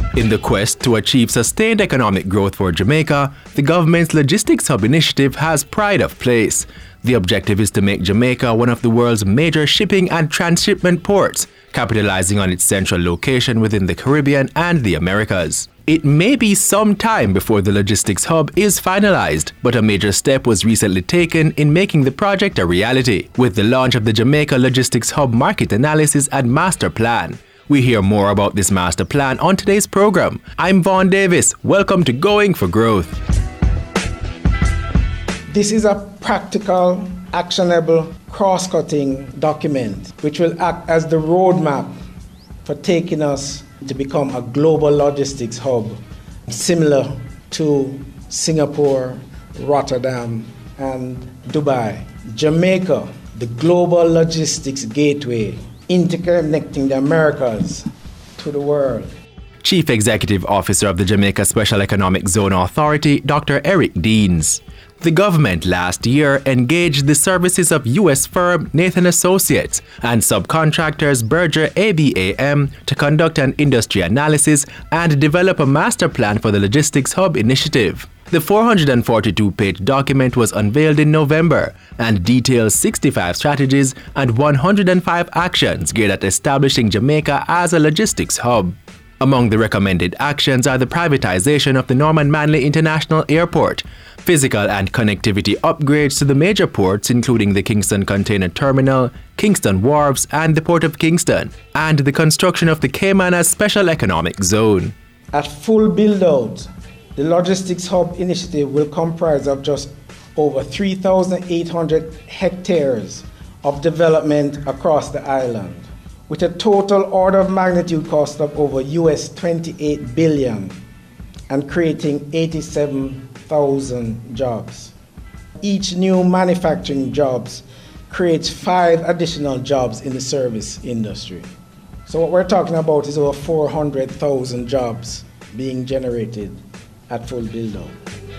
In the quest to achieve sustained economic growth for Jamaica, the government's Logistics Hub initiative has pride of place. The objective is to make Jamaica one of the world's major shipping and transshipment ports, capitalizing on its central location within the Caribbean and the Americas. It may be some time before the Logistics Hub is finalized, but a major step was recently taken in making the project a reality, with the launch of the Jamaica Logistics Hub Market Analysis and Master Plan. We hear more about this master plan on today's program. I'm Vaughn Davis. Welcome to Going for Growth. This is a practical, actionable, cross-cutting document which will act as the roadmap for taking us to become a global logistics hub, similar to Singapore, Rotterdam, and Dubai. Jamaica, the global logistics gateway, interconnecting the Americas to the world. Chief Executive Officer of the Jamaica Special Economic Zone Authority, Dr. Eric Deans. The government last year engaged the services of U.S. firm Nathan Associates and subcontractors Berger ABAM to conduct an industry analysis and develop a master plan for the Logistics Hub initiative. The 442-page document was unveiled in November and details 65 strategies and 105 actions geared at establishing Jamaica as a logistics hub. Among the recommended actions are the privatization of the Norman Manley International Airport, physical and connectivity upgrades to the major ports including the Kingston Container Terminal, Kingston Wharves and the Port of Kingston, and the construction of the Caymanas Special Economic Zone. At full build-out, the Logistics Hub initiative will comprise of just over 3,800 hectares of development across the island, with a total order of magnitude cost of over US $28 billion and creating 87,000 jobs. Each new manufacturing jobs creates 5 additional jobs in the service industry. So what we're talking about is over 400,000 jobs being generated at full build-out.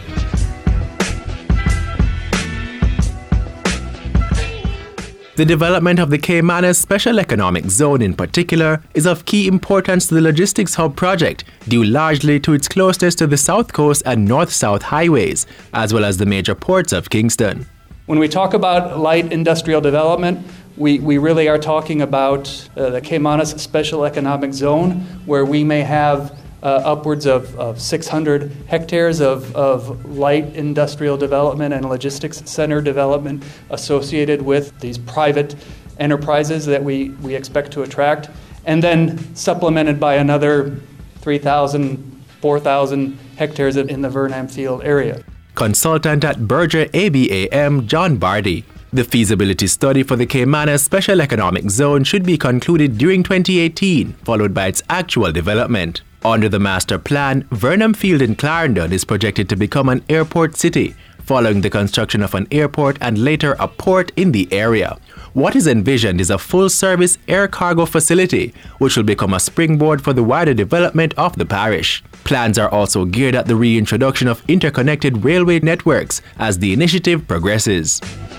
The development of the Caymanas Special Economic Zone in particular is of key importance to the Logistics Hub project, due largely to its closeness to the South Coast and North-South highways, as well as the major ports of Kingston. When we talk about light industrial development, we really are talking about the Caymanas Special Economic Zone, where we may have upwards of 600 hectares of light industrial development and logistics center development associated with these private enterprises that we expect to attract, and then supplemented by another 3,000, 4,000 hectares in the Vernam Field area. Consultant at Berger ABAM, John Barty. The feasibility study for the Caymanas Special Economic Zone should be concluded during 2018, followed by its actual development. Under the master plan, Vernam Field in Clarendon is projected to become an airport city, following the construction of an airport and later a port in the area. What is envisioned is a full-service air cargo facility, which will become a springboard for the wider development of the parish. Plans are also geared at the reintroduction of interconnected railway networks as the initiative progresses.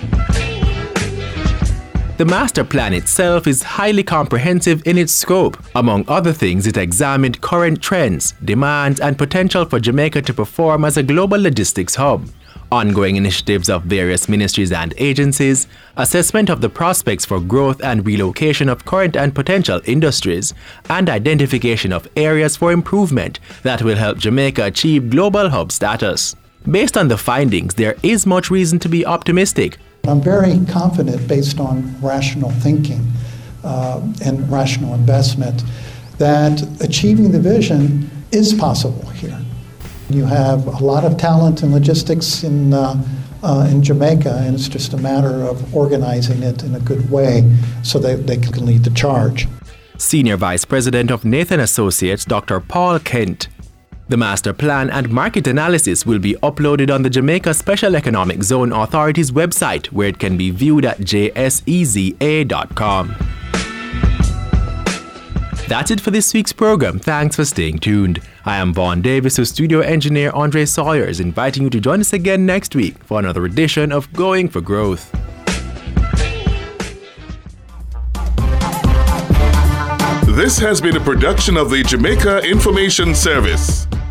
The master plan itself is highly comprehensive in its scope. Among other things, it examined current trends, demands, and potential for Jamaica to perform as a global logistics hub, ongoing initiatives of various ministries and agencies, assessment of the prospects for growth and relocation of current and potential industries, and identification of areas for improvement that will help Jamaica achieve global hub status. Based on the findings, there is much reason to be optimistic. I'm very confident, based on rational thinking and rational investment, that achieving the vision is possible here. You have a lot of talent in logistics in Jamaica, and it's just a matter of organizing it in a good way so that they can lead the charge. Senior Vice President of Nathan Associates, Dr. Paul Kent. The master plan and market analysis will be uploaded on the Jamaica Special Economic Zone Authority's website, where it can be viewed at jseza.com. That's it for this week's program. Thanks for staying tuned. I am Vaughn Davis, with studio engineer Andre Sawyers, inviting you to join us again next week for another edition of Going for Growth. This has been a production of the Jamaica Information Service.